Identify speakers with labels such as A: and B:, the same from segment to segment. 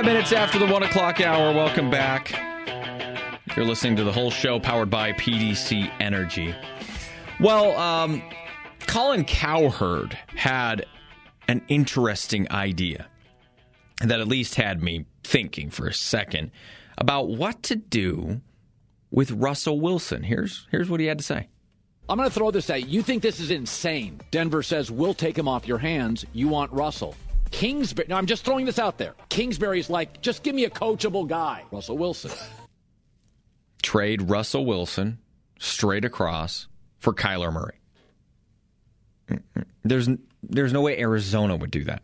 A: 5 minutes after the 1 o'clock hour. Welcome back. You're listening to the whole show powered by PDC Energy. Well, Colin Cowherd had an interesting idea that at least had me thinking for a second about what to do with Russell Wilson. Here's what he had to say.
B: I'm going to throw this at you. You think this is insane. Denver says, we'll take him off your hands. You want Russell. Kingsbury. Now, I'm just throwing this out there. Kingsbury's like, just give me a coachable guy. Russell Wilson.
A: Trade Russell Wilson straight across for Kyler Murray. There's no way Arizona would do that.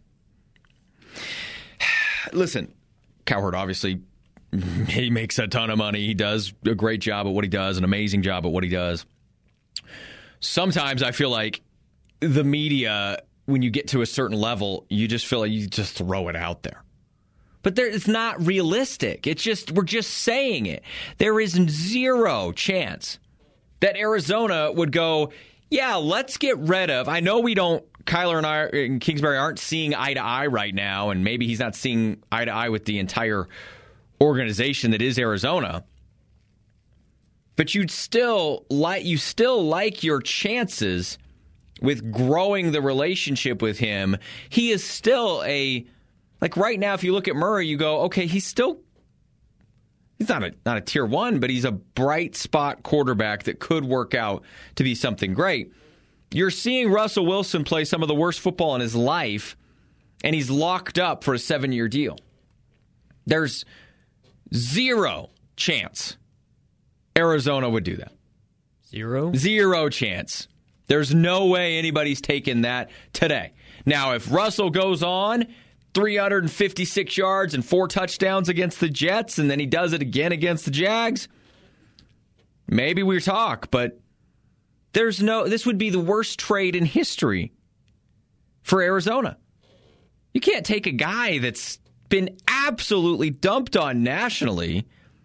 A: Listen, Cowherd, obviously, he makes a ton of money. He does a great job at what he does, an amazing job at what he does. Sometimes I feel like the media, when you get to a certain level, you just feel like you just throw it out there. But it's not realistic. It's just, we're just saying it. There is zero chance that Arizona would go, yeah, let's get rid of. I know Kyler and I and Kingsbury aren't seeing eye to eye right now, and maybe he's not seeing eye to eye with the entire organization that is Arizona. But you still like your chances with growing the relationship with him. He is still like right now, if you look at Murray, you go, okay, he's not a tier one, but he's a bright spot quarterback that could work out to be something great. You're seeing Russell Wilson play some of the worst football in his life, and he's locked up for a 7-year deal. There's zero chance Arizona would do that. Zero chance. There's no way anybody's taking that today. Now, if Russell goes on 356 yards and 4 touchdowns against the Jets, and then he does it again against the Jags, maybe we talk, but this would be the worst trade in history for Arizona. You can't take a guy that's been absolutely dumped on nationally,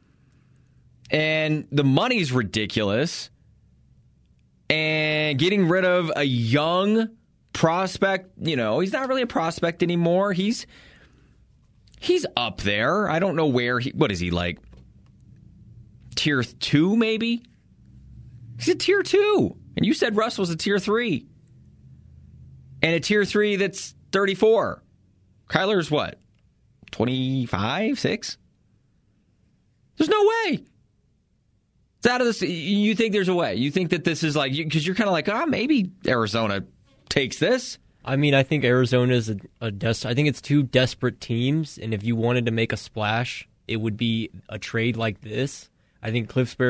A: and the money's ridiculous, and getting rid of a young prospect. He's not really a prospect anymore. He's up there. I don't know where what is he, like tier 2 maybe? He's a tier 2. And you said Russ was a tier 3. And a tier 3 that's 34. Kyler's what? 25, 6? There's no way. It's out of this. You think there's a way? You think that this is like, because you're kind of like, maybe Arizona takes this.
C: I mean, I think Arizona is I think it's 2 desperate teams, and if you wanted to make a splash, it would be a trade like this. I think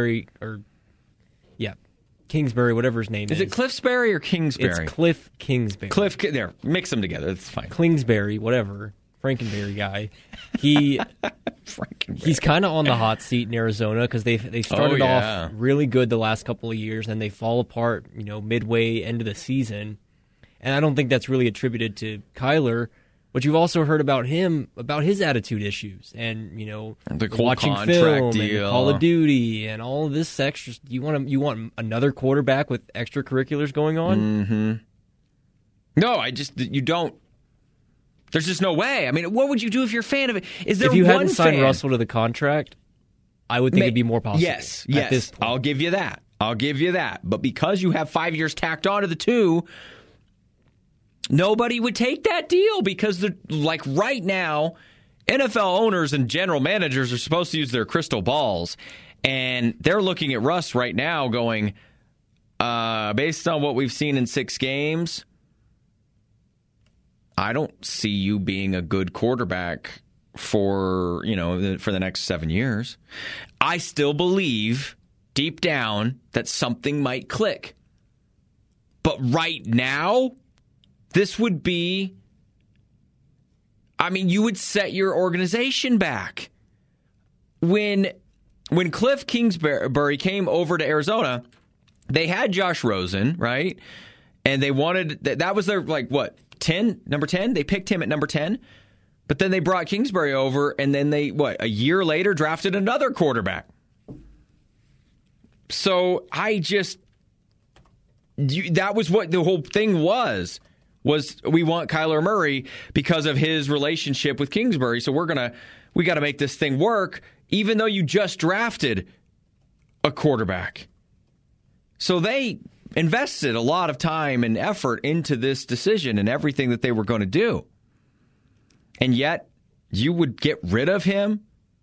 C: Kingsbury, whatever his name is.
A: Is it Cliffsbury or Kingsbury?
C: It's Cliff Kingsbury.
A: There, mix them together. It's fine.
C: Kingsbury, whatever. Frankenberry guy. He's kind of on the hot seat in Arizona because they started off really good the last couple of years, and they fall apart, midway into the season. And I don't think that's really attributed to Kyler, but you've also heard about him, about his attitude issues, and
A: the whole
C: watching film deal, and Call of Duty, and all of this extra. You want another quarterback with extracurriculars going on?
A: Mm-hmm. No, you don't. There's just no way. I mean, what would you do if you're a fan of it? Is there
C: if you
A: one
C: hadn't signed
A: fan?
C: Russell to the contract, I would think it'd be more possible.
A: Yes. I'll give you that. But because you have 5 years tacked onto the 2, nobody would take that deal because, right now, NFL owners and general managers are supposed to use their crystal balls, and they're looking at Russ right now going, based on what we've seen in 6 games, I don't see you being a good quarterback for the next 7 years. I still believe deep down that something might click. But right now, this would be, you would set your organization back. When Cliff Kingsbury came over to Arizona, they had Josh Rosen, right? And they wanted, that was their, number 10? They picked him at number 10. But then they brought Kingsbury over, and then they, a year later, drafted another quarterback. So that was what the whole thing was we want Kyler Murray because of his relationship with Kingsbury. So we're We got to make this thing work, even though you just drafted a quarterback. So they invested a lot of time and effort into this decision and everything that they were going to do. And yet, you would get rid of him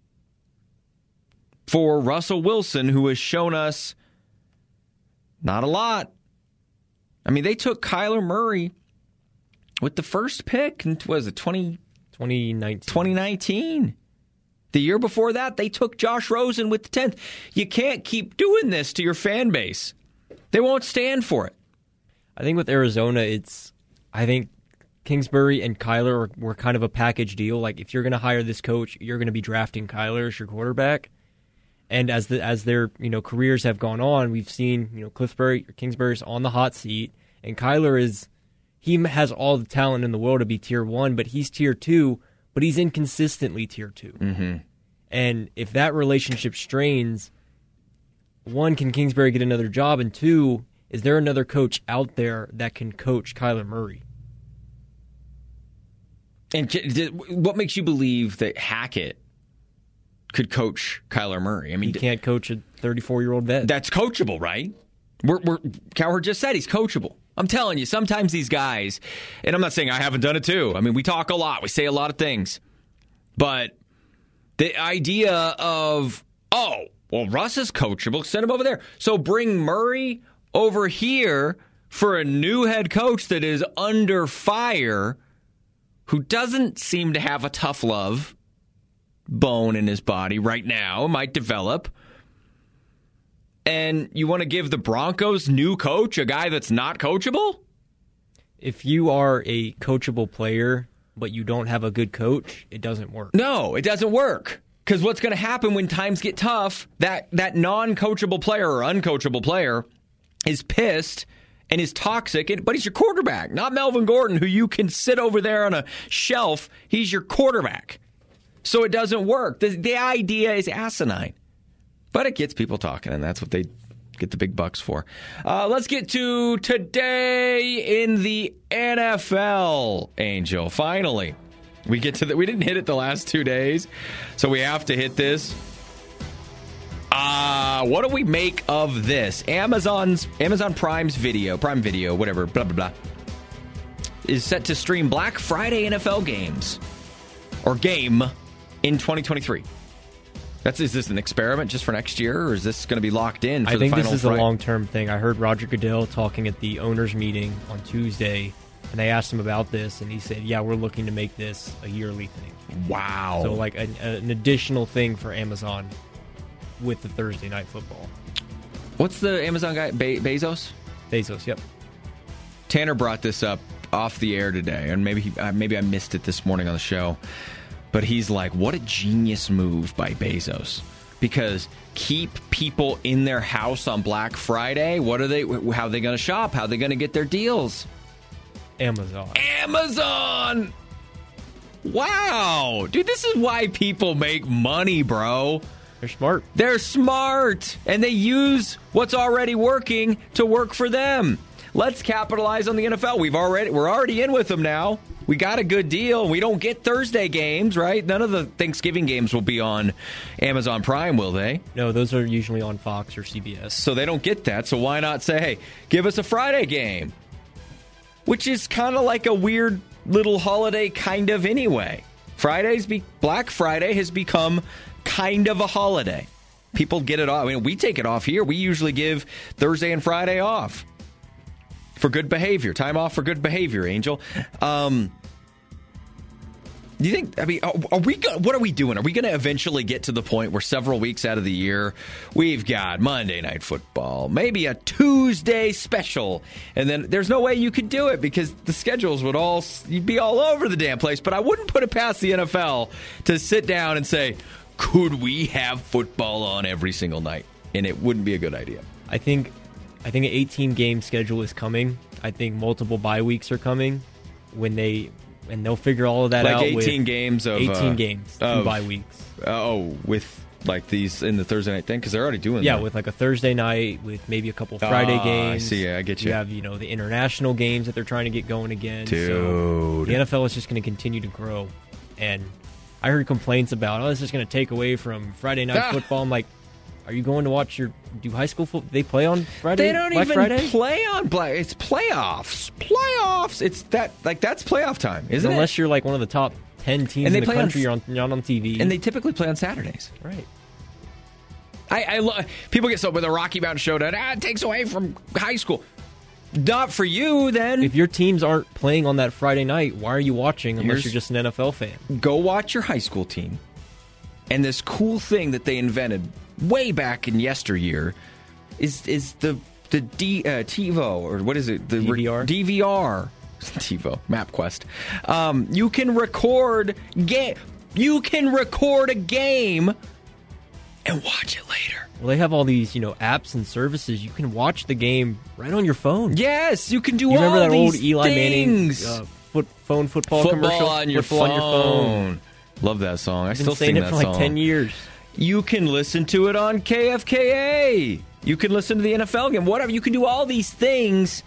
A: for Russell Wilson, who has shown us not a lot. I mean, they took Kyler Murray with the first pick, and was it 2019? The year before that, they took Josh Rosen with the 10th. You can't keep doing this to your fan base. They won't stand for it.
C: I think with Arizona, I think Kingsbury and Kyler were kind of a package deal. Like, if you're going to hire this coach, you're going to be drafting Kyler as your quarterback. And as their careers have gone on, we've seen Kingsbury's on the hot seat, and Kyler has all the talent in the world to be tier 1, but he's tier 2, but he's inconsistently tier 2.
A: Mm-hmm.
C: And if that relationship strains, one, can Kingsbury get another job, and two, is there another coach out there that can coach Kyler Murray?
A: And what makes you believe that Hackett could coach Kyler Murray? I mean,
C: he can't coach a 34-year-old vet.
A: That's coachable, right? Cowherd just said he's coachable. I'm telling you, sometimes these guys, and I'm not saying I haven't done it too. I mean, we talk a lot. We say a lot of things. But the idea of, Russ is coachable. Send him over there. So bring Murray over here for a new head coach that is under fire, who doesn't seem to have a tough love bone in his body right now. It might develop. And you want to give the Broncos new coach a guy that's not coachable?
C: If you are a coachable player, but you don't have a good coach, it doesn't work.
A: No, it doesn't work. Because what's going to happen when times get tough, that non-coachable player or uncoachable player is pissed and is toxic, but he's your quarterback, not Melvin Gordon, who you can sit over there on a shelf. He's your quarterback. So it doesn't work. The idea is asinine. But it gets people talking, and that's what they get the big bucks for. Let's get to today in the NFL, Angel. Finally, we get to we didn't hit it the last 2 days, so we have to hit this. What do we make of this? Amazon Prime Video, whatever, blah, blah, blah, is set to stream Black Friday NFL games, or game, in 2023. Is this an experiment just for next year, or is this going to be locked in for the final?
C: I think this is a long-term thing. I heard Roger Goodell talking at the owners' meeting on Tuesday, and they asked him about this, and he said, yeah, we're looking to make this a yearly thing.
A: Wow.
C: So like an additional thing for Amazon with the Thursday Night Football.
A: What's the Amazon guy? Bezos?
C: Bezos, yep.
A: Tanner brought this up off the air today, and maybe I missed it this morning on the show. But he's like, what a genius move by Bezos. Because keep people in their house on Black Friday. How are they going to shop? How are they going to get their deals? Amazon! Wow. Dude, this is why people make money, bro.
C: They're smart.
A: And they use what's already working to work for them. Let's capitalize on the NFL. We're already in with them now. We got a good deal. We don't get Thursday games, right? None of the Thanksgiving games will be on Amazon Prime, will they?
C: No, those are usually on Fox or CBS.
A: So they don't get that. So why not say, hey, give us a Friday game? Which is kind of like a weird little holiday kind of anyway. Black Friday has become kind of a holiday. People get it off. I mean, we take it off here. We usually give Thursday and Friday off for good behavior. Time off for good behavior, Angel. Do you think, what are we doing? Are we going to eventually get to the point where several weeks out of the year, we've got Monday Night Football, maybe a Tuesday special, and then there's no way you could do it because the schedules you'd be all over the damn place, but I wouldn't put it past the NFL to sit down and say, could we have football on every single night? And it wouldn't be a good idea.
C: I think an 18-game schedule is coming. I think multiple bye weeks are coming and they'll figure all of that out.
A: Like 18 games of
C: 18 games, 2 bye weeks.
A: With like these in the Thursday night thing, because they're already doing that.
C: Yeah, with like a Thursday night with maybe a couple Friday games.
A: I see. I get you.
C: You have the international games that they're trying to get going again.
A: Dude,
C: so the NFL is just going to continue to grow, and I heard complaints about, this is going to take away from Friday night football. I'm like, are you going to watch do high school football? They play on Friday?
A: They don't
C: Black
A: even
C: Friday?
A: play on Black. It's playoffs. Playoffs. It's that's playoff time, isn't it?
C: Unless you're like one of the top 10 teams in the country, you're not on TV.
A: And they typically play on Saturdays.
C: Right.
A: People get so with the Rocky Mountain Showdown. It takes away from high school. Not for you, then.
C: If your teams aren't playing on that Friday night, why are you watching unless you're just an NFL fan?
A: Go watch your high school team. And this cool thing that they invented way back in yesteryear is the TiVo, or what is it? The
C: DVR?
A: DVR. TiVo, MapQuest. You can record a game and watch it later.
C: Well, they have all these, apps and services. You can watch the game right on your phone.
A: Yes, you can do
C: all these things.
A: You remember that
C: old Eli
A: things.
C: Manning football commercial?
A: On your phone. Love that song. I still sing that song.
C: I've been saying it for like 10 years.
A: You can listen to it on KFKA. You can listen to the NFL game. Whatever. You can do all these things.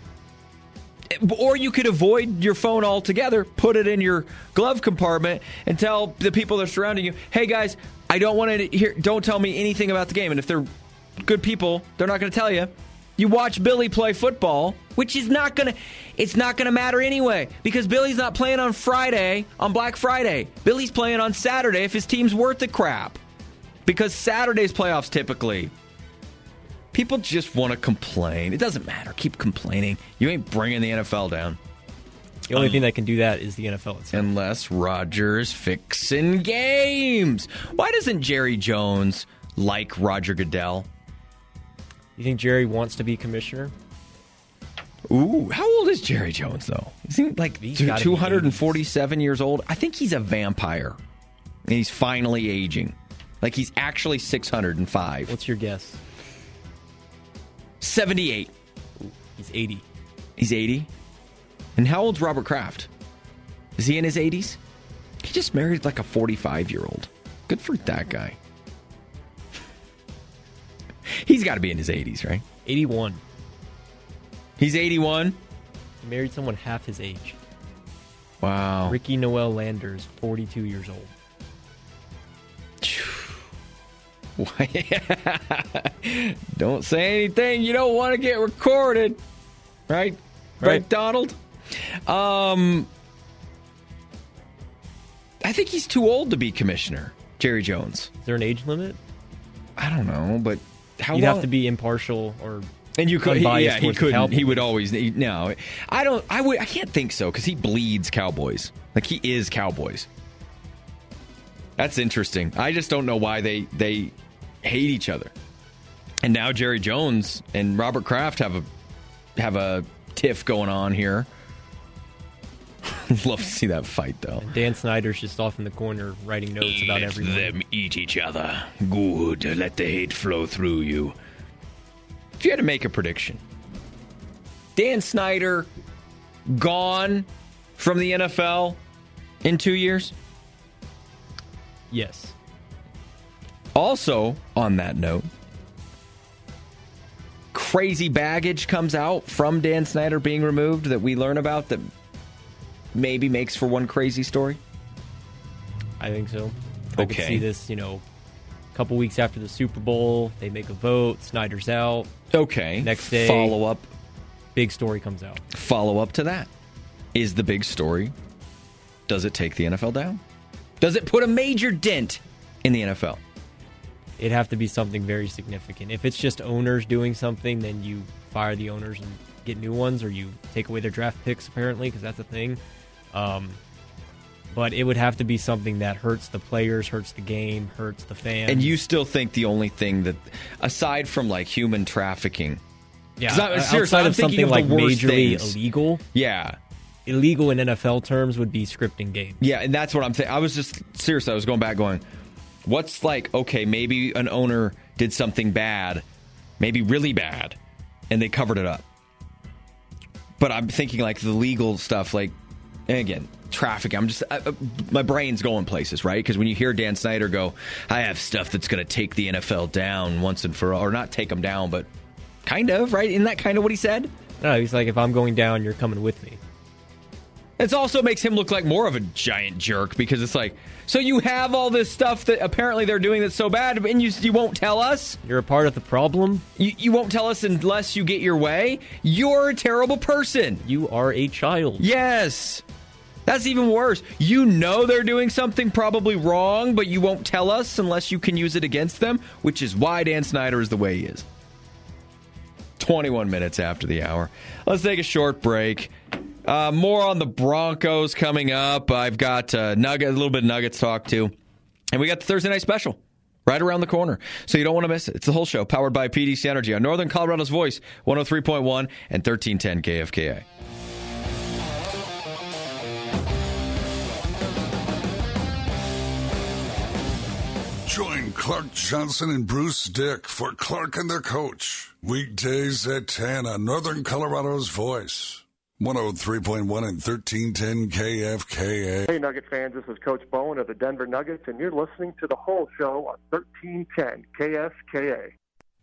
A: Or you could avoid your phone altogether, put it in your glove compartment, and tell the people that are surrounding you, hey, guys, I don't want to hear. Don't tell me anything about the game. And if they're good people, they're not going to tell you. You watch Billy play football, which is not going to matter anyway, because Billy's not playing on Friday, on Black Friday. Billy's playing on Saturday if his team's worth the crap, because Saturday's playoffs typically. People just want to complain. It doesn't matter. Keep complaining. You ain't bringing the NFL down.
C: The only thing that can do that is the NFL itself.
A: Unless Roger's fixing games. Why doesn't Jerry Jones like Roger Goodell?
C: You think Jerry wants to be commissioner?
A: Ooh, how old is Jerry Jones, though? Is he like 247 years old? I think he's a vampire. And he's finally aging. Like he's actually 605.
C: What's your guess?
A: 78.
C: Ooh, he's 80.
A: He's 80? And how old's Robert Kraft? Is he in his 80s? He just married like a 45-year-old. Good for that guy. He's got to be in his 80s, right?
C: 81.
A: He's 81?
C: He married someone half his age.
A: Wow.
C: Ricky Noel Landers, 42 years old.
A: Don't say anything you don't want to get recorded. Right? Right, Donald? I think he's too old to be commissioner, Jerry Jones.
C: Is there an age limit?
A: I don't know, but how
C: You'd
A: long?
C: have to be impartial or
A: and you could, he couldn't. He would always. No, I can't think so because he bleeds Cowboys. Like he is Cowboys. That's interesting. I just don't know why they hate each other. And now Jerry Jones and Robert Kraft have a tiff going on here. Love to see that fight, though.
C: And Dan Snyder's just off in the corner writing notes about everyone.
A: Let them eat each other. Good. Let the hate flow through you. If you had to make a prediction, Dan Snyder gone from the NFL in 2 years?
C: Yes.
A: Also, on that note, crazy baggage comes out from Dan Snyder being removed that we learn about that maybe makes for one crazy story?
C: I think so.
A: Okay.
C: I could see this, a couple weeks after the Super Bowl, they make a vote, Snyder's out.
A: Okay.
C: Next day,
A: follow up.
C: Big story comes out.
A: Follow up to that. Is the big story, does it take the NFL down? Does it put a major dent in the NFL?
C: It'd have to be something very significant. If it's just owners doing something, then you fire the owners and get new ones, or you take away their draft picks, apparently, because that's a thing. But it would have to be something that hurts the players, hurts the game, hurts the fans.
A: And you still think the only thing that, aside from like human trafficking,
C: outside of something like majorly illegal, illegal in NFL terms would be scripting games.
A: Yeah, and that's what I'm saying. I was going back going, what's like, okay, maybe an owner did something bad, maybe really bad, and they covered it up. But I'm thinking like the legal stuff, like, and again, traffic. My brain's going places, right? Because when you hear Dan Snyder go, I have stuff that's going to take the NFL down once and for all, or not take them down, but kind of, right? Isn't that kind of what he said?
C: No, he's like, if I'm going down, you're coming with me.
A: It also makes him look like more of a giant jerk because it's like, so you have all this stuff that apparently they're doing that's so bad, and you won't tell us?
C: You're a part of the problem?
A: You won't tell us unless you get your way? You're a terrible person.
C: You are a child.
A: Yes. That's even worse. You know they're doing something probably wrong, but you won't tell us unless you can use it against them, which is why Dan Snyder is the way he is. 21 minutes after the hour. Let's take a short break. More on the Broncos coming up. I've got a little bit of Nuggets talk too. And we got the Thursday night special right around the corner. So you don't want to miss it. It's the whole show powered by PDC Energy on Northern Colorado's Voice, 103.1 and 1310 KFKA.
D: Join Clark Johnson and Bruce Dick for Clark and the Coach. Weekdays at 10 on Northern Colorado's Voice. 103.1 and 1310 KFKA.
E: Hey, Nugget fans, this is Coach Bowen of the Denver Nuggets, and you're listening to the whole show on 1310 KFKA.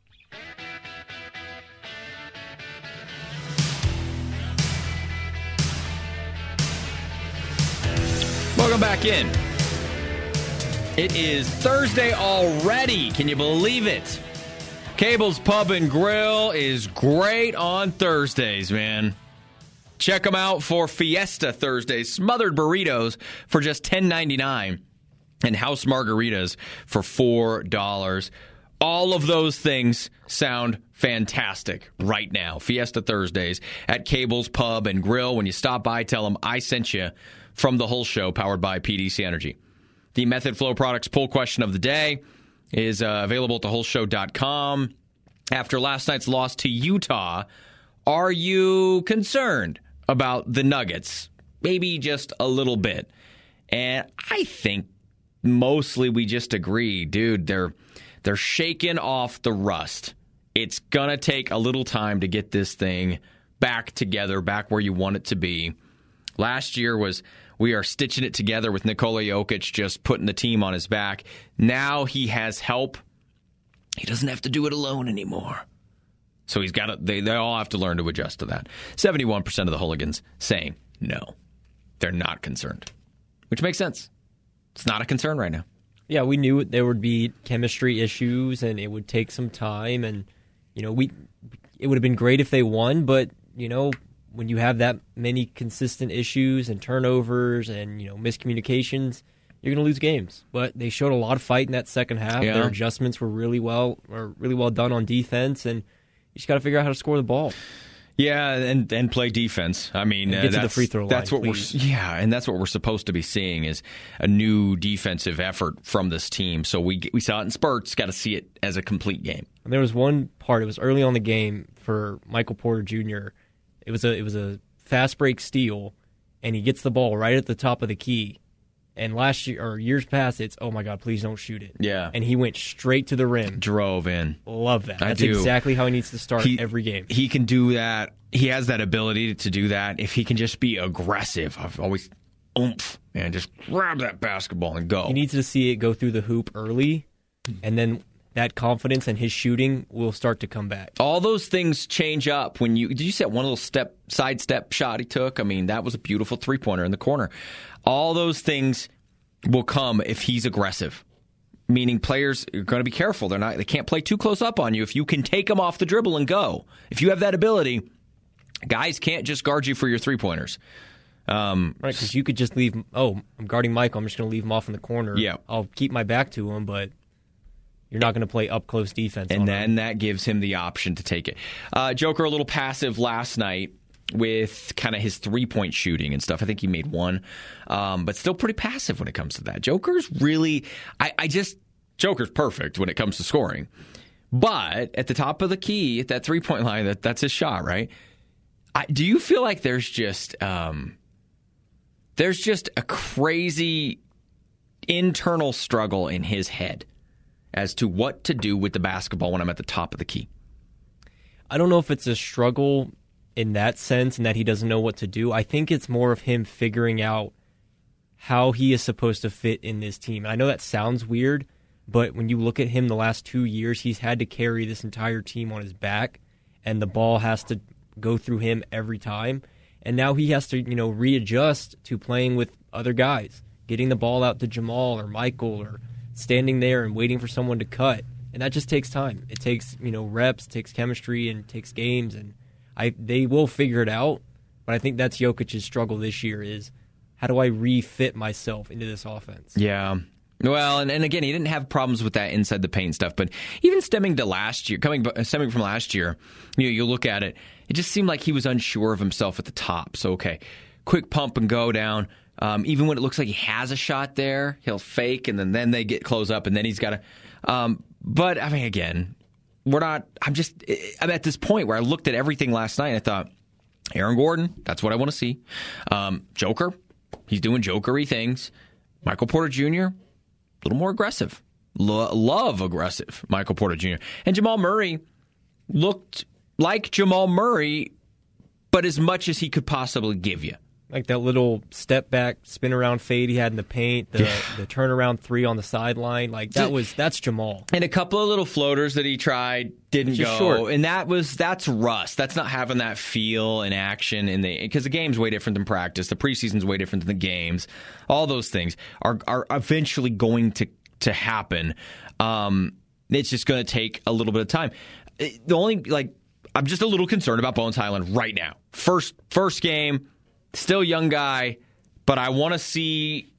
A: Welcome back in. It is Thursday already. Can you believe it? Cable's Pub and Grill is great on Thursdays, man. Check them out for Fiesta Thursdays. Smothered burritos for just $10.99 and house margaritas for $4. All of those things sound fantastic right now. Fiesta Thursdays at Cable's Pub and Grill. When you stop by, tell them I sent you from the whole show powered by PDC Energy. The Method Flow Products poll question of the day is available at thewholeshow.com. After last night's loss to Utah, are you concerned about the Nuggets? Maybe just a little bit. And I think mostly we just agree, dude, they're shaking off the rust. It's going to take a little time to get this thing back together, back where you want it to be. Last year was we are stitching it together with Nikola Jokic just putting the team on his back. Now he has help. He doesn't have to do it alone anymore. So he's got to, they all have to learn to adjust to that. 71% of the hooligans saying no. They're not concerned, which makes sense. It's not a concern right now.
C: Yeah, we knew there would be chemistry issues and it would take some time. And, you know, it would have been great if they won, but, you know, when you have that many consistent issues and turnovers and, you know, miscommunications, you're going to lose games. But they showed a lot of fight in that second half. Yeah. Their adjustments were really well done on defense, and you just got to figure out how to score the ball.
A: Yeah, and play defense. I mean,
C: get to the free throw line.
A: That's what and that's what we're supposed to be seeing is a new defensive effort from this team. So we saw it in spurts. Got to see it as a complete game.
C: And there was one part. It was early on the game for Michael Porter Jr. It was a fast break steal, and he gets the ball right at the top of the key. And last year or years past, it's, oh my God, please don't shoot it.
A: Yeah.
C: And he went straight to the rim.
A: Drove in.
C: Love that. That's exactly how he needs to start every game.
A: He can do that. He has that ability to do that. If he can just be aggressive, I've always oomph and just grab that basketball and go.
C: He needs to see it go through the hoop early, and then that confidence and his shooting will start to come back.
A: All those things change up when did you see that one little sidestep shot he took? I mean, that was a beautiful three-pointer in the corner. All those things will come if he's aggressive, meaning players are going to be careful. They can't play too close up on you. If you can take them off the dribble and go, if you have that ability, guys can't just guard you for your three-pointers.
C: Right, because you could just leave, I'm guarding Michael, I'm just going to leave him off in the corner.
A: Yeah.
C: I'll keep my back to him, but you're not going to play up-close defense.
A: And then that gives him the option to take it. Joker a little passive last night with kind of his three-point shooting and stuff. I think he made one, but still pretty passive when it comes to that. Joker's really, Joker's perfect when it comes to scoring. But at the top of the key, at that three-point line, that's his shot, right? Do you feel like there's just a crazy internal struggle in his head as to what to do with the basketball when I'm at the top of the key?
C: I don't know if it's a struggle in that sense and that he doesn't know what to do. I think it's more of him figuring out how he is supposed to fit in this team. And I know that sounds weird, but when you look at him the last 2 years, he's had to carry this entire team on his back, and the ball has to go through him every time. And now he has to, readjust to playing with other guys, getting the ball out to Jamal or Michael or standing there and waiting for someone to cut. And that just takes time. It takes, reps, takes chemistry, and takes games. And they will figure it out. But I think that's Jokic's struggle this year is, how do I refit myself into this offense?
A: Yeah. Well, and again, he didn't have problems with that inside the paint stuff. But even stemming from last year, you look at it, it just seemed like he was unsure of himself at the top. So, okay, quick pump and go down. Even when it looks like he has a shot there, he'll fake, and then they get close up, and then he's got to. But I mean, again, I'm at this point where I looked at everything last night and I thought, Aaron Gordon, that's what I want to see. Joker, he's doing jokery things. Michael Porter Jr., a little more aggressive. Love aggressive, Michael Porter Jr. And Jamal Murray looked like Jamal Murray, but as much as he could possibly give you.
C: Like that little step back, spin around fade he had in the paint, the turnaround three on the sideline, that's Jamal.
A: And a couple of little floaters that he tried didn't go.
C: Short.
A: And that's rust. That's not having that feel and action because the game's way different than practice. The preseason's way different than the games. All those things are eventually going to happen. It's just going to take a little bit of time. I'm just a little concerned about Bones Hyland right now. First game. Still young guy, but I want to see.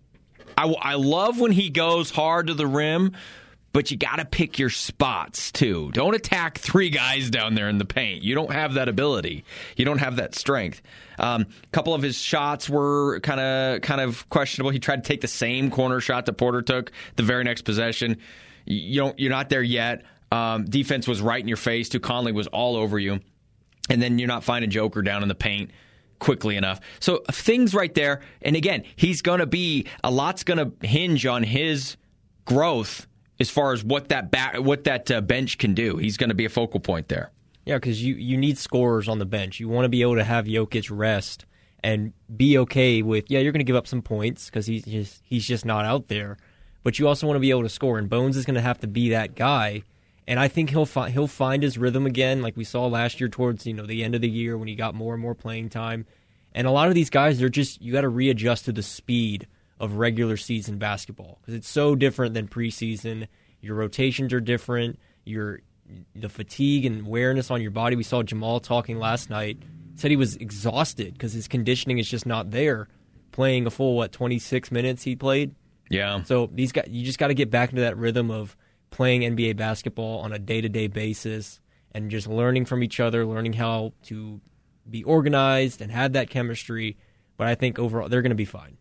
A: I love when he goes hard to the rim, but you got to pick your spots too. Don't attack three guys down there in the paint. You don't have that ability. You don't have that strength. A couple of his shots were kind of questionable. He tried to take the same corner shot that Porter took the very next possession. You're not there yet. Defense was right in your face too. Conley was all over you, and then you're not finding Joker down in the paint quickly enough. So things right there. And again, a lot's going to hinge on his growth as far as what that bench can do. He's going to be a focal point there.
C: Yeah, because you need scorers on the bench. You want to be able to have Jokic rest and be okay with, you're going to give up some points because he's just not out there. But you also want to be able to score, and Bones is going to have to be that guy. And I think he'll find his rhythm again, like we saw last year towards the end of the year when he got more and more playing time. And a lot of these guys, you got to readjust to the speed of regular season basketball because it's so different than preseason. Your rotations are different. The fatigue and wearness on your body. We saw Jamal talking last night. Said he was exhausted because his conditioning is just not there. Playing a full 26 minutes he played.
A: Yeah.
C: So these guys, you just got to get back into that rhythm of playing NBA basketball on a day-to-day basis and just learning from each other, learning how to be organized and have that chemistry. But I think overall they're going to be fine.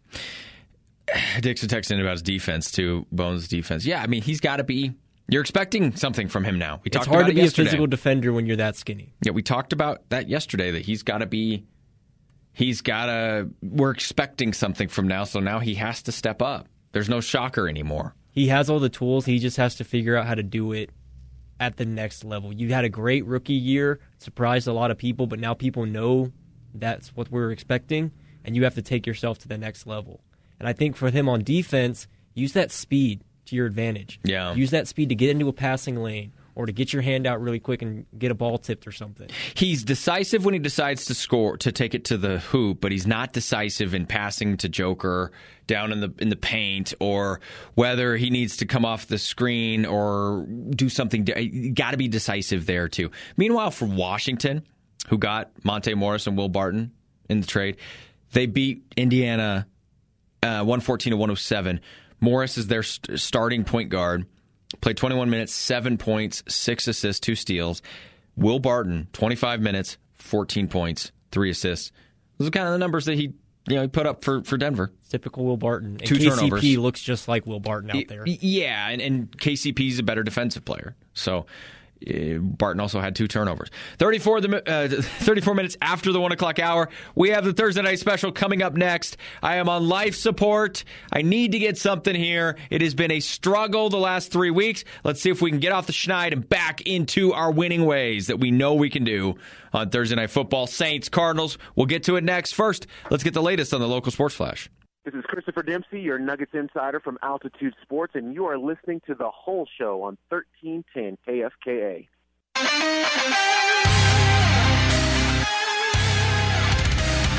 A: Dixon texted in about his defense too, Bones' defense. Yeah, I mean, he's got to be. You're expecting something from him now.
C: It's hard to be a physical defender when you're that skinny.
A: Yeah, we talked about that yesterday, that he's got to be. We're expecting something from now, so now he has to step up. There's no shocker anymore.
C: He has all the tools. He just has to figure out how to do it at the next level. You had a great rookie year, surprised a lot of people, but now people know that's what we're expecting, and you have to take yourself to the next level. And I think for him on defense, use that speed to your advantage.
A: Yeah.
C: Use that speed to get into a passing lane or to get your hand out really quick and get a ball tipped or something.
A: He's decisive when he decides to score, to take it to the hoop, but he's not decisive in passing to Joker down in the paint, or whether he needs to come off the screen or do something. Got to be decisive there too. Meanwhile, for Washington, who got Monte Morris and Will Barton in the trade, they beat Indiana 114-107. Morris is their starting point guard. Played 21 minutes, 7 points, 6 assists, 2 steals. Will Barton, 25 minutes, 14 points, 3 assists. Those are kind of the numbers that he put up for Denver.
C: Typical Will Barton. And
A: 2 turnovers.
C: KCP looks just like Will Barton out there.
A: Yeah, and KCP's a better defensive player. So Barton also had 2 turnovers. 34 minutes after the 1 o'clock hour, we have the Thursday Night Special coming up next. I am on life support. I need to get something here. It has been a struggle the last 3 weeks. Let's see if we can get off the schneid and back into our winning ways that we know we can do on Thursday Night Football. Saints, Cardinals. We'll get to it next. First, let's get the latest on the local sports flash.
E: This is Christopher Dempsey, your Nuggets insider from Altitude Sports, and you are listening to The Whole Show on 1310 KFKA.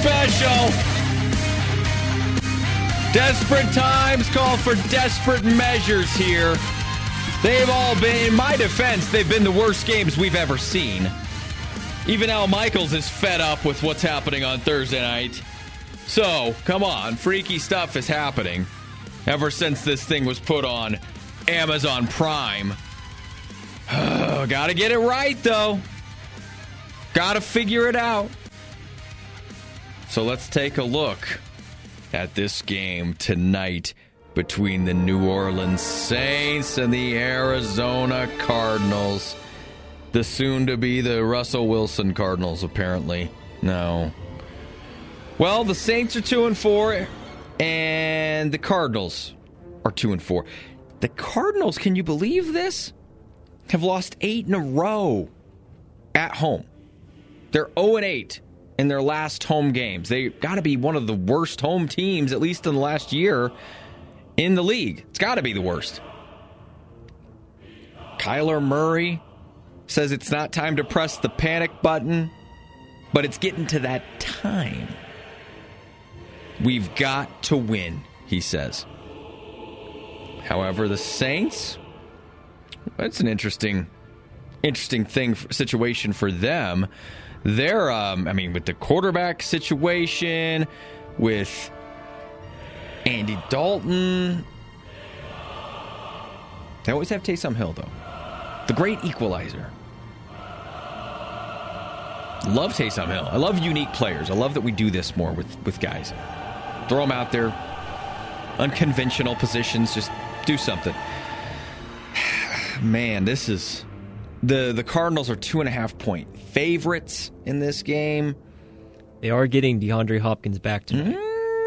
A: special. Desperate times call for desperate measures here. They've all been, in my defense, they've been the worst games we've ever seen. Even Al Michaels is fed up with what's happening on Thursday night. So, come on, freaky stuff is happening ever since this thing was put on Amazon Prime. Gotta get it right, though. Gotta figure it out. So let's take a look at this game tonight between the New Orleans Saints and the Arizona Cardinals. The soon-to-be the Russell Wilson Cardinals, apparently. No. Well, the Saints are 2-4, and the Cardinals are 2-4. The Cardinals, can you believe this? Have lost 8 in a row at home. They're 0-8 in their last home games. They've got to be one of the worst home teams, at least in the last year, in the league. It's got to be the worst. Kyler Murray says it's not time to press the panic button, but it's getting to that time. We've got to win, he says. However, the Saints, that's an interesting situation for them. They're, with the quarterback situation, with Andy Dalton. They always have Taysom Hill, though. The great equalizer. Love Taysom Hill. I love unique players. I love that we do this more with guys. Throw them out there. Unconventional positions. Just do something. Man, this is... The Cardinals are 2.5-point favorites in this game.
C: They are getting DeAndre Hopkins back tonight.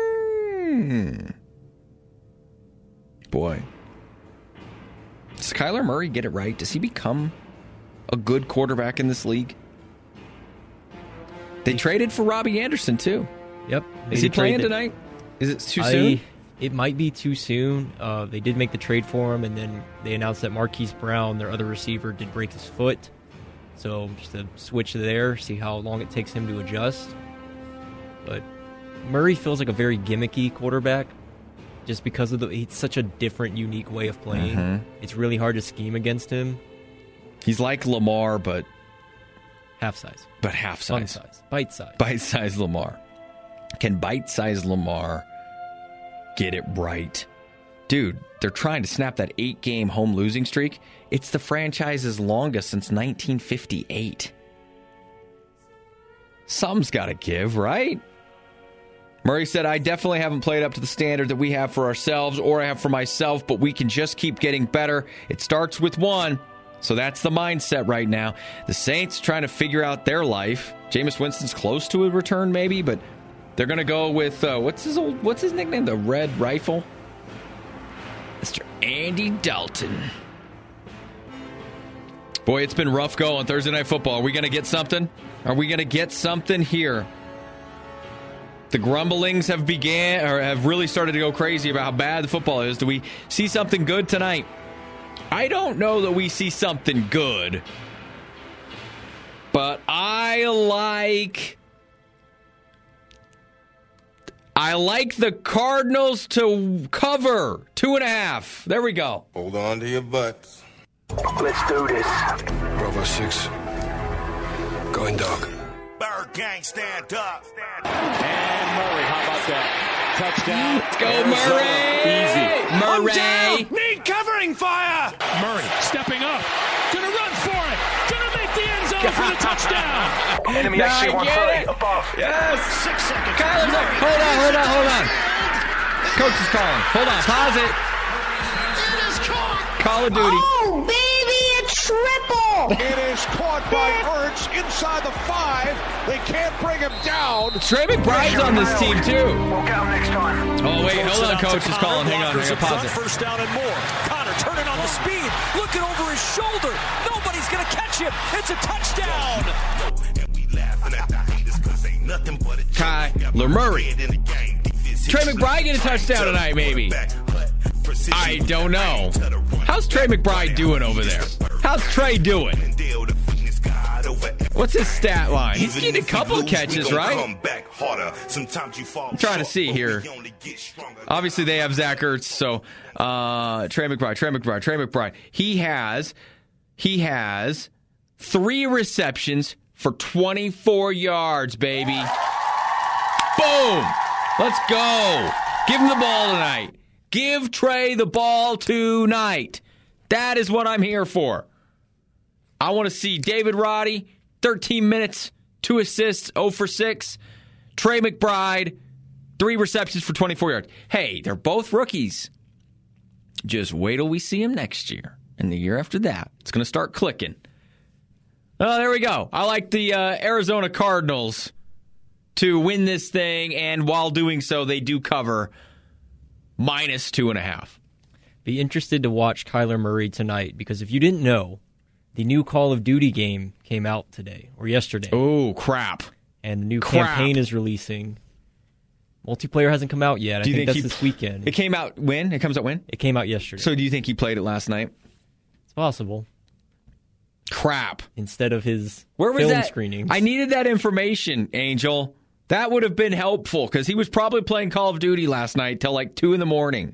A: Boy. Does Kyler Murray get it right? Does he become a good quarterback in this league? They traded for Robbie Anderson, too.
C: Yep.
A: Is he playing tonight? Is it too soon?
C: It might be too soon. They did make the trade for him, and then they announced that Marquise Brown, their other receiver, did break his foot. So just a switch there, see how long it takes him to adjust. But Murray feels like a very gimmicky quarterback just because of it's such a different, unique way of playing. Mm-hmm. It's really hard to scheme against him.
A: He's like Lamar, but...
C: half size.
A: But half size.
C: Fun size. Bite size.
A: Bite size Lamar. Can bite size Lamar get it right? Dude, they're trying to snap that 8-game home losing streak. It's the franchise's longest since 1958. Something's got to give, right? Murray said, I definitely haven't played up to the standard that we have for ourselves or I have for myself, but we can just keep getting better. It starts with one. So that's the mindset right now. The Saints trying to figure out their life. Jameis Winston's close to a return maybe, but they're going to go with, what's his nickname? The Red Rifle? Mr. Andy Dalton. Boy, it's been rough go on Thursday Night Football. Are we going to get something? Are we going to get something here? The grumblings have really started to go crazy about how bad the football is. Do we see something good tonight? I don't know that we see something good. But I like the Cardinals to cover 2.5. There we go.
F: Hold on to your butts.
G: Let's do this.
H: Bravo 6. Going dog.
F: Bird gang, stand up.
B: And Murray, how about that? Touchdown.
A: Let's go, Murray.
B: Easy.
A: Murray.
F: Need covering fire.
I: Murray stepping up. Gonna run for it. Gonna make the end zone for the touchdown.
G: Enemy SC-130 above.
A: Yes.
F: 6 seconds.
A: Kyler's like, hold on. Coach is calling. Hold on. Pause it.
F: It is caught.
A: Call of Duty.
J: Oh, baby, a triple.
F: It is caught by Ertz inside the 5. They can't bring him down.
A: Trey McBride's on this team, too.
G: We'll get him next time.
A: Oh, wait. Hold on. Coach is calling. Hang on. Pause it.
K: First down and more. Connor turning on the speed. Looking over his shoulder. Nobody's going to catch him. It's a touchdown.
A: Kyler Murray. Trey McBride get a touchdown tonight, maybe. I don't know. How's Trey McBride doing over there? How's Trey doing? What's his stat line? He's getting a couple of catches, right? I'm trying to see here. Obviously, they have Zach Ertz, so Trey McBride. He has 3 receptions for 24 yards, baby. Boom! Let's go. Give him the ball tonight. Give Trey the ball tonight. That is what I'm here for. I want to see David Roddy, 13 minutes, 2 assists, 0 for 6. Trey McBride, 3 receptions for 24 yards. Hey, they're both rookies. Just wait till we see him next year. And the year after that, it's going to start clicking. Oh, there we go. I like the Arizona Cardinals to win this thing, and while doing so, they do cover -2.5.
C: Be interested to watch Kyler Murray tonight, because if you didn't know, the new Call of Duty game came out today or yesterday.
A: Oh, crap.
C: And the new campaign is releasing. Multiplayer hasn't come out yet. I think that's this weekend.
A: It came out when? It comes out when?
C: It came out yesterday.
A: So do you think he played it last night?
C: It's possible.
A: Crap.
C: Instead of his film screenings.
A: I needed that information, Angel. That would have been helpful, because he was probably playing Call of Duty last night till like 2 in the morning.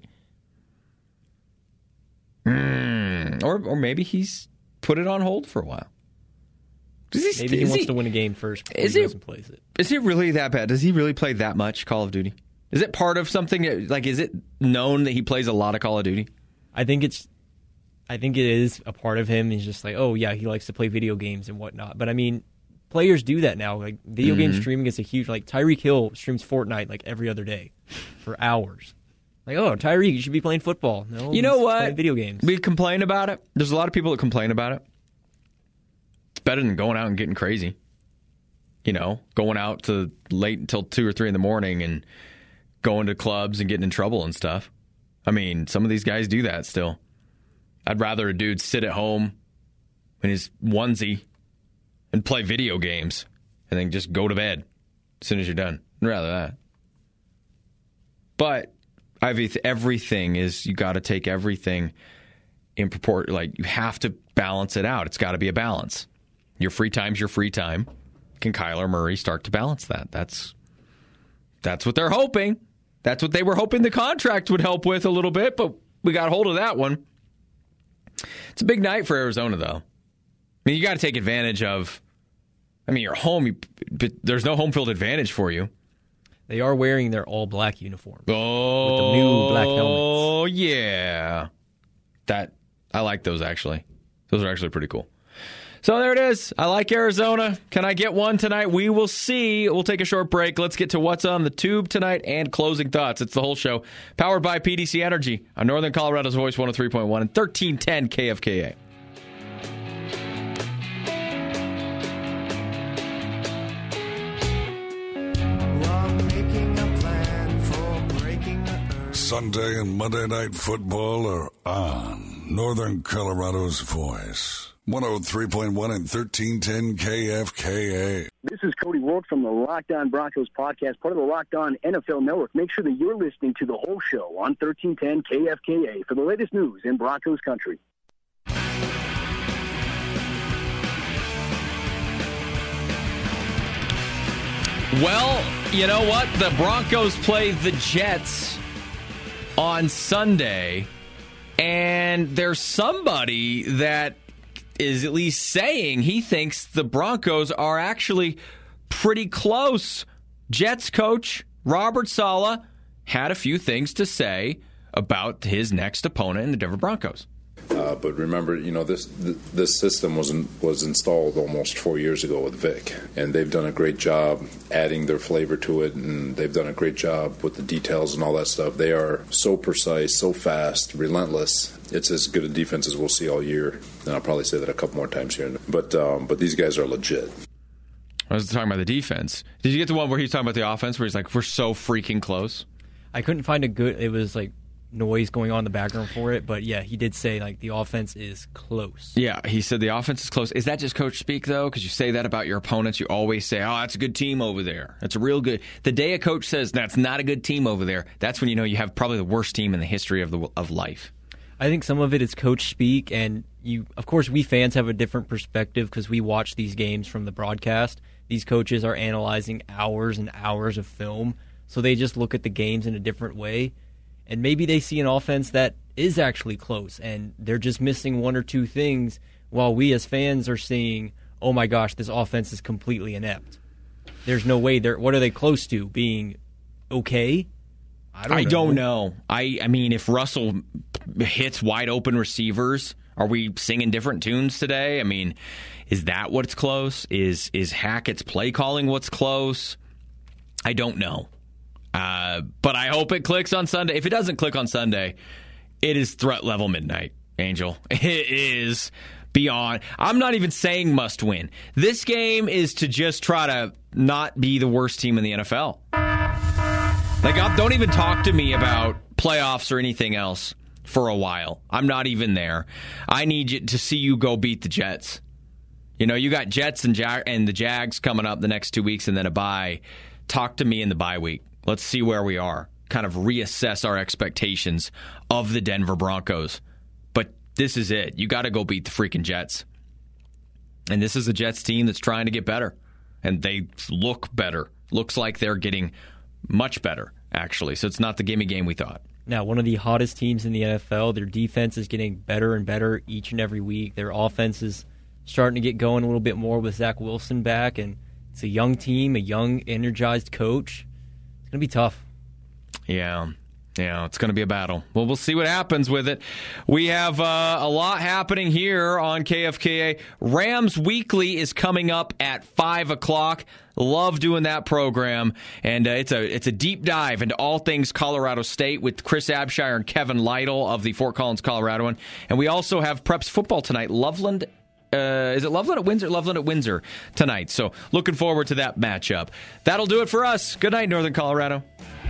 A: Or maybe he's put it on hold for a while.
C: Maybe he wants to win a game first before he goes and plays it.
A: Is it really that bad? Does he really play that much Call of Duty? Is it part of something? Like, is it known that he plays a lot of Call of Duty?
C: I think it is a part of him. He's just like, oh, yeah, he likes to play video games and whatnot. But, I mean, players do that now. Like, video game streaming is a huge... Like, Tyreek Hill streams Fortnite, like, every other day for hours. Like, oh, Tyreek, you should be playing football. No,
A: you know what?
C: Playing video games.
A: We complain about it. There's a lot of people that complain about it. It's better than going out and getting crazy. You know, going out to late until 2 or 3 in the morning and going to clubs and getting in trouble and stuff. I mean, some of these guys do that still. I'd rather a dude sit at home in his onesie and play video games and then just go to bed as soon as you're done. I'd rather that. But everything is, you got to take everything in proportion. Like, you have to balance it out. It's got to be a balance. Your free time's your free time. Can Kyler Murray start to balance that? That's what they're hoping. That's what they were hoping the contract would help with a little bit, but we got hold of that one. It's a big night for Arizona, though. I mean, you got to take advantage of... I mean, you're home, but there's no home field advantage for you.
C: They are wearing their all-black uniforms.
A: Oh,
C: with the new black helmets.
A: Oh, yeah. I like those, actually. Those are actually pretty cool. So there it is. I like Arizona. Can I get one tonight? We will see. We'll take a short break. Let's get to what's on the tube tonight and closing thoughts. It's the whole show. Powered by PDC Energy on Northern Colorado's Voice 103.1 and 1310 KFKA.
D: Sunday and Monday Night Football are on Northern Colorado's Voice. 103.1 and 1310 KFKA.
L: This is Cody Rourke from the Locked On Broncos podcast, part of the Locked On NFL Network. Make sure that you're listening to the whole show on 1310 KFKA for the latest news in Broncos country.
A: Well, you know what? The Broncos play the Jets on Sunday, and there's somebody that is at least saying he thinks the Broncos are actually pretty close. Jets coach Robert Saleh had a few things to say about his next opponent in the Denver Broncos.
M: But remember, you know, this system was installed almost 4 years ago with Vic, and they've done a great job adding their flavor to it, and they've done a great job with the details and all that stuff. They are so precise, so fast, relentless. It's as good a defense as we'll see all year, and I'll probably say that a couple more times here. But these guys are legit.
A: I was talking about the defense. Did you get the one where he's talking about the offense, where he's like, we're so freaking close?
C: I couldn't find it was like noise going on in the background for it, but yeah, he did say like the offense is close.
A: Yeah, he said the offense is close. Is that just coach speak though? Because you say that about your opponents, you always say, "Oh, that's a good team over there. That's a real good." The day a coach says that's not a good team over there, that's when you know you have probably the worst team in the history of life.
C: I think some of it is coach speak, and of course, we fans have a different perspective because we watch these games from the broadcast. These coaches are analyzing hours and hours of film, so they just look at the games in a different way. And maybe they see an offense that is actually close, and they're just missing one or two things, while we as fans are seeing, oh my gosh, this offense is completely inept. There's no way what are they close to? Being okay? I don't know.
A: I mean, if Russell hits wide open receivers, are we singing different tunes today? I mean, is that what's close? Is Hackett's play calling what's close? I don't know. But I hope it clicks on Sunday. If it doesn't click on Sunday, it is threat level midnight, Angel. It is beyond. I'm not even saying must win. This game is to just try to not be the worst team in the NFL. Like, don't even talk to me about playoffs or anything else for a while. I'm not even there. I need to see you go beat the Jets. You know, you got Jets and the Jags coming up the next 2 weeks and then a bye. Talk to me in the bye week. Let's see where we are. Kind of reassess our expectations of the Denver Broncos. But this is it. You got to go beat the freaking Jets. And this is a Jets team that's trying to get better. And they look better. Looks like they're getting much better, actually. So it's not the gimme game we thought.
C: Now, one of the hottest teams in the NFL. Their defense is getting better and better each and every week. Their offense is starting to get going a little bit more with Zach Wilson back. And it's a young team, a young, energized coach. It's going to be tough.
A: Yeah, it's going to be a battle. Well, we'll see what happens with it. We have a lot happening here on KFKA. Rams Weekly is coming up at 5 o'clock. Love doing that program. And it's a deep dive into all things Colorado State with Chris Abshire and Kevin Lytle of the Fort Collins, Coloradoan. And we also have Preps football tonight. Loveland. Is it Loveland at Windsor? Loveland at Windsor tonight. So looking forward to that matchup. That'll do it for us. Good night, Northern Colorado.